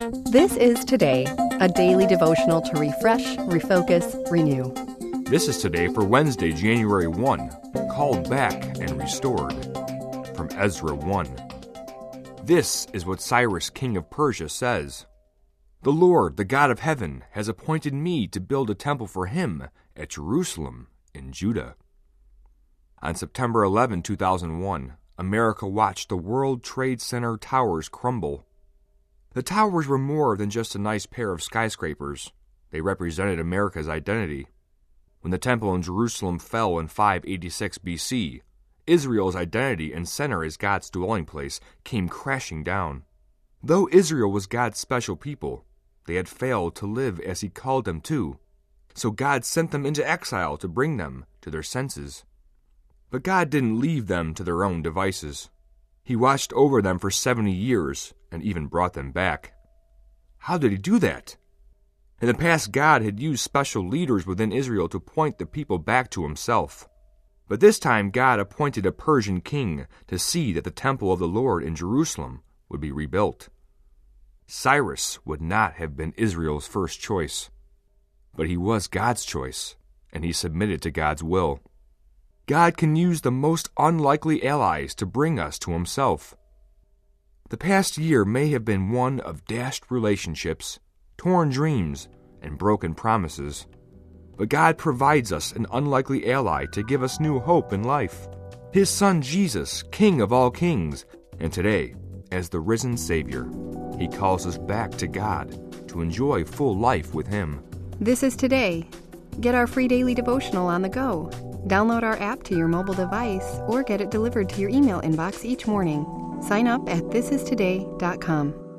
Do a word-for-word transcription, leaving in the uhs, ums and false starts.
This is Today, a daily devotional to refresh, refocus, renew. This is Today for Wednesday, January first, Called Back and Restored, from Ezra one. This is what Cyrus, king of Persia, says. The Lord, the God of heaven, has appointed me to build a temple for him at Jerusalem in Judah. On September eleventh, two thousand one, America watched the World Trade Center towers crumble. The towers were more than just a nice pair of skyscrapers. They represented America's identity. When the temple in Jerusalem fell in five eighty-six B C, Israel's identity and center as God's dwelling place came crashing down. Though Israel was God's special people, they had failed to live as He called them to, so God sent them into exile to bring them to their senses. But God didn't leave them to their own devices. He watched over them for seventy years and even brought them back. How did He do that? In the past, God had used special leaders within Israel to point the people back to Himself. But this time, God appointed a Persian king to see that the temple of the Lord in Jerusalem would be rebuilt. Cyrus would not have been Israel's first choice, but he was God's choice, and he submitted to God's will. God can use the most unlikely allies to bring us to Himself. The past year may have been one of dashed relationships, torn dreams, and broken promises. But God provides us an unlikely ally to give us new hope in life. His Son Jesus, King of all kings, and today, as the risen Savior, He calls us back to God to enjoy full life with Him. This is Today. Get our free daily devotional on the go. Download our app to your mobile device or get it delivered to your email inbox each morning. Sign up at this is today dot com.